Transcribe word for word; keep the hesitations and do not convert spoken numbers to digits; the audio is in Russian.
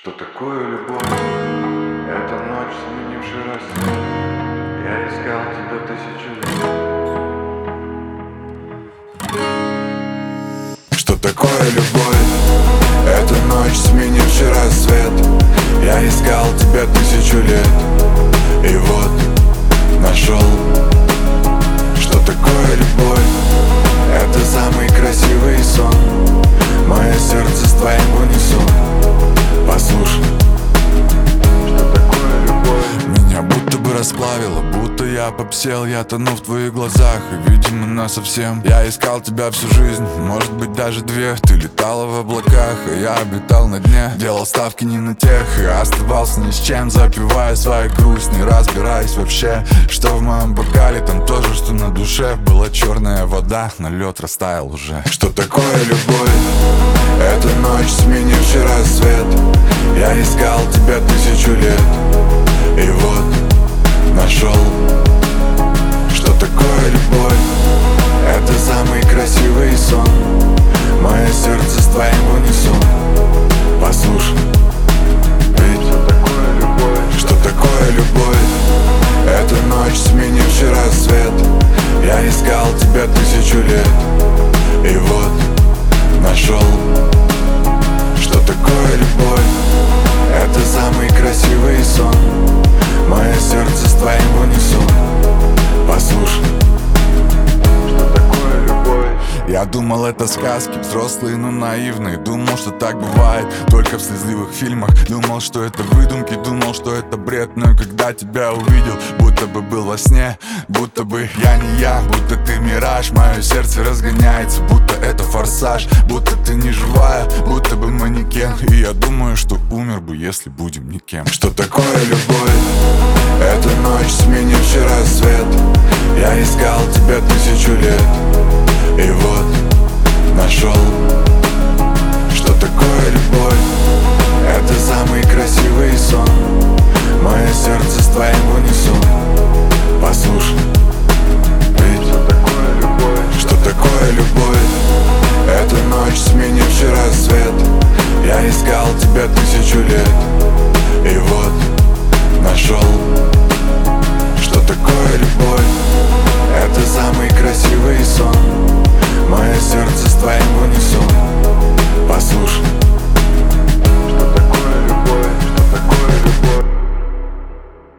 Что такое любовь? Это ночь, сменившая рассвет. Я искал тебя тысячу лет. Что такое любовь? Это ночь, сменившая рассвет. Я искал тебя тысячу лет. И вот нашел. Что такое любовь? Это самый красивый сон. Мое сердце с твоим в унисон. Послушай, что такое любовь? Меня будто бы расплавило, будто я попсел. Я тону в твоих глазах, и, видимо, насовсем. Я искал тебя всю жизнь, может быть, даже две. Ты летала в облаках, а я обитал на дне. Делал ставки не на тех, и оставался ни с чем. Запивая свою грусть, не разбираясь вообще, что в моем бокале. Там тоже, что на душе. Была черная вода, но лед растаял уже. Что такое любовь? Это ночь, сменившая рассвет. Я искал тебя тысячу лет. И вот нашел. Что такое любовь? Это самый красивый сон. Мое сердце с твоим в унисон. Послушай, ведь что такое любовь? Что такое любовь? Это ночь, сменившая рассвет. Я искал тебя тысячу лет. И вот нашел. Что такое любовь? Это самый красивый сон. Мое сердце с твоим в унисон. Послушай, что такое любовь? Я думал, это сказки, взрослые, но наивные. Думал, что так бывает только в слезливых фильмах. Думал, что это выдумки, думал, что это бред. Но когда тебя увидел, будто бы был во сне. Будто бы я не я, будто ты мираж. Мое сердце разгоняется, будто это форсаж. Будто ты не живая, будто бы манекен. И я думаю, что умер бы, если будем никем. Что такое любовь? Это ночь, сменившая рассвет. Я искал тебя тысячу лет. И вот нашел.